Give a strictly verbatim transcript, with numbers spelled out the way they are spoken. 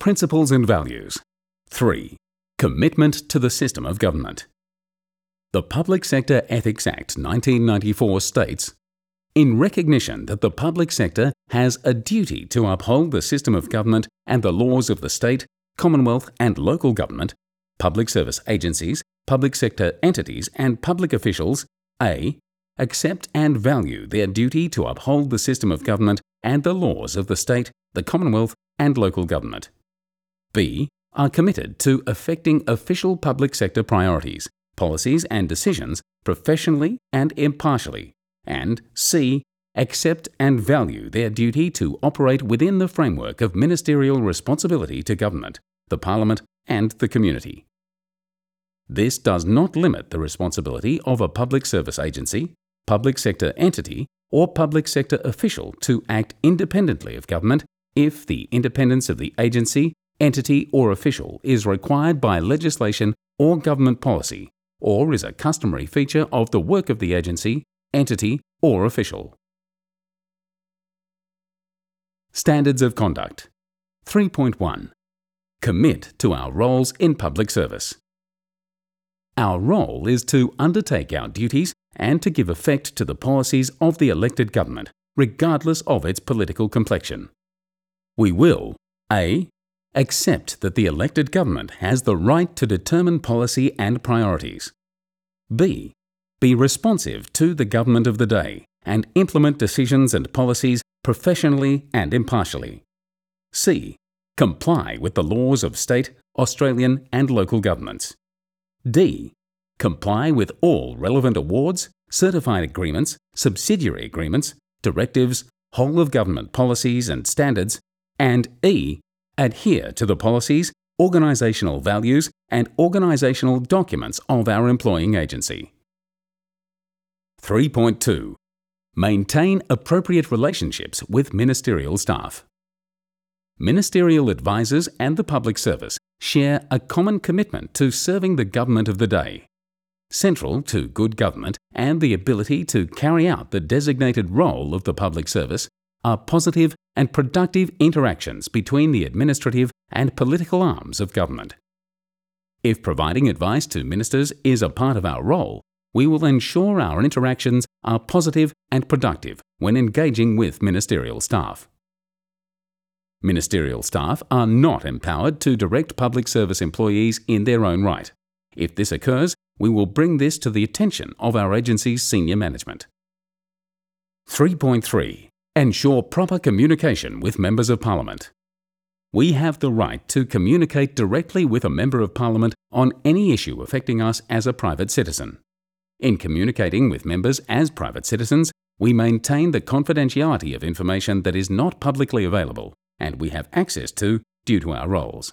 Principles and values. three. Commitment to the system of government. The Public Sector Ethics Act nineteen ninety-four states, in recognition that the public sector has a duty to uphold the system of government and the laws of the state, commonwealth and local government, public service agencies, public sector entities and public officials, A. accept and value their duty to uphold the system of government and the laws of the state, the commonwealth and local government. B. Are committed to effecting official public sector priorities, policies and decisions professionally and impartially. And C. Accept and value their duty to operate within the framework of ministerial responsibility to government, the Parliament and the community. This does not limit the responsibility of a public service agency, public sector entity or public sector official to act independently of government if the independence of the agency, entity or official is required by legislation or government policy, or is a customary feature of the work of the agency, entity or official. Standards of conduct. three point one. Commit to our roles in public service. Our role is to undertake our duties and to give effect to the policies of the elected government, regardless of its political complexion. We will A. Accept that the elected government has the right to determine policy and priorities. B. Be responsive to the government of the day and implement decisions and policies professionally and impartially. C. Comply with the laws of state, Australian and local governments. D. Comply with all relevant awards, certified agreements, subsidiary agreements, directives, whole-of-government policies and standards. And E. Adhere to the policies, organisational values and organisational documents of our employing agency. three point two. Maintain appropriate relationships with ministerial staff. Ministerial advisors and the public service share a common commitment to serving the government of the day. Central to good government and the ability to carry out the designated role of the public service are positive and productive interactions between the administrative and political arms of government. If providing advice to ministers is a part of our role, we will ensure our interactions are positive and productive when engaging with ministerial staff. Ministerial staff are not empowered to direct public service employees in their own right. If this occurs, we will bring this to the attention of our agency's senior management. three point three. Ensure proper communication with members of Parliament. We have the right to communicate directly with a Member of Parliament on any issue affecting us as a private citizen. In communicating with members as private citizens, we maintain the confidentiality of information that is not publicly available and we have access to due to our roles.